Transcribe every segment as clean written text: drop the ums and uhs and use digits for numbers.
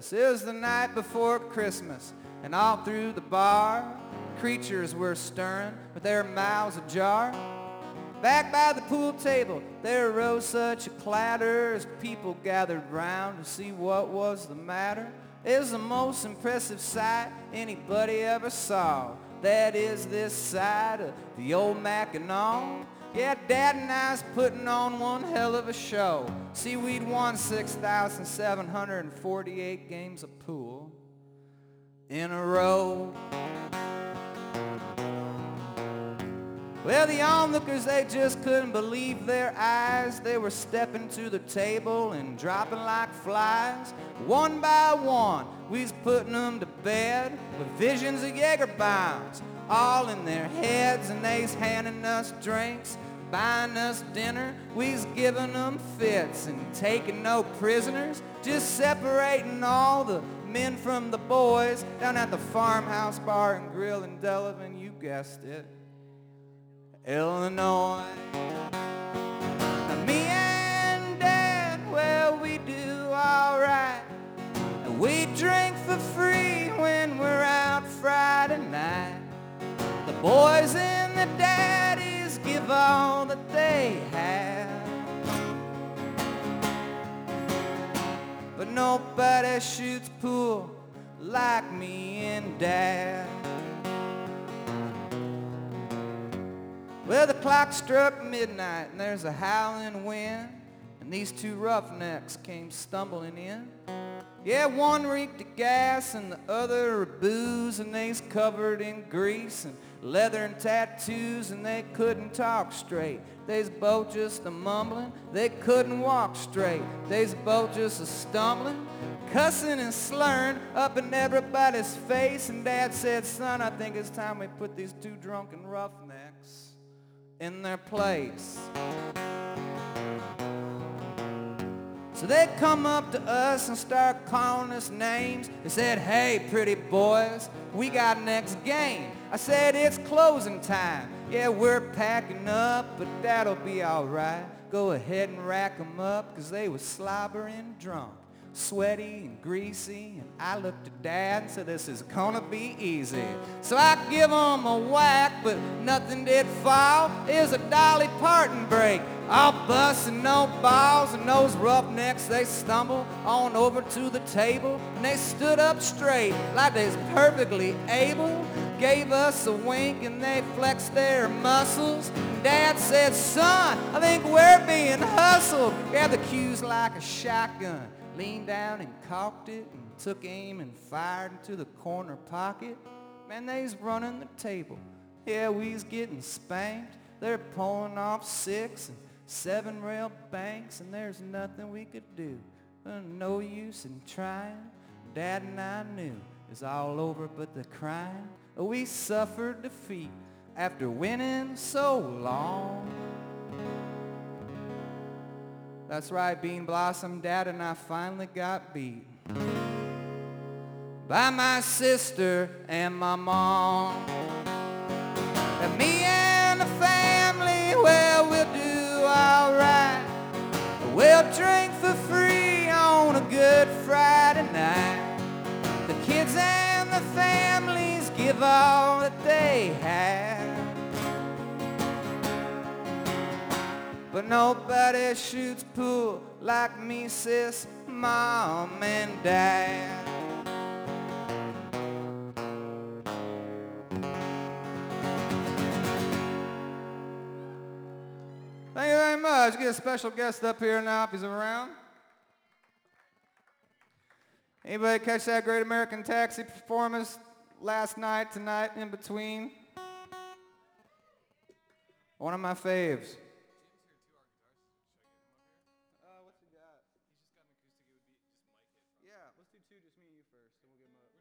It was the night before Christmas, and all through the bar, creatures were stirring with their mouths ajar. Back by the pool table, there arose such a clatter as people gathered round to see what was the matter. It was the most impressive sight anybody ever saw. That is this side of the old Mackinac. Yeah, Dad and I's putting on one hell of a show. See, we'd won 6,748 games of pool in a row. Well, the onlookers, they just couldn't believe their eyes. They were stepping to the table and dropping like flies. One by one, we was putting them to bed with visions of Jaeger bombs all in their heads, and they's handing us drinks, buying us dinner. We's giving them fits and taking no prisoners, just separating all the men from the boys down at the Farmhouse Bar and Grill in Delavan, you guessed it, Illinois. Now me and Dad, well, we do all right, and we drink for free when we're out Friday night. The boys and the daddies give all that they have, but nobody shoots pool like me and Dad. Well, the clock struck midnight and there's a howling wind, and these two roughnecks came stumbling in. Yeah, one reeked of gas and the other of booze, and they's covered in grease and leather and tattoos, and they couldn't talk straight. They's both just a mumbling. They couldn't walk straight. They's both just a stumbling, cussing and slurring up in everybody's face. And Dad said, son, I think it's time we put these two drunken roughnecks in their place. So they come up to us and start calling us names. They said, hey, pretty boys, we got next game. I said, it's closing time. Yeah, we're packing up, but that'll be all right. Go ahead and rack them up, 'cause they was slobbering drunk, sweaty and greasy. And I looked at Dad and said, this is gonna be easy. So I give them a whack, but nothing did fall. It was a Dolly Parton break, all busting no balls. And those roughnecks, they stumbled on over to the table, and they stood up straight like they was perfectly able, gave us a wink and they flexed their muscles. And Dad said, son, I think we're being hustled. Grabbed the cues like a shotgun, leaned down and cocked it, and took aim and fired into the corner pocket. Man, they's running the table. Yeah, we's getting spanked. They're pulling off 6 and 7 rail banks, and there's nothing we could do. No use in trying. Dad and I knew it was all over but the crime. We suffered defeat after winning so long. That's right, Bean Blossom, Dad and I finally got beat by my sister and my mom. And me and the family, well, we'll do all right. We'll drink for free on a Good Friday night. The kids and the families give all that they have, but nobody shoots pool like me, sis, mom, and dad. Thank you very much. Get a special guest up here now if he's around. Anybody catch that Great American Taxi performance last night, tonight, in between? One of my faves. What's he got? Yeah, let's do 2, just me and you first, and we'll get him up.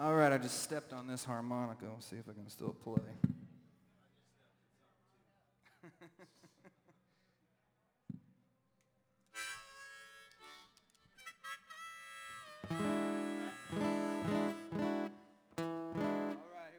All right, I just stepped on this harmonica. We'll see if I can still play.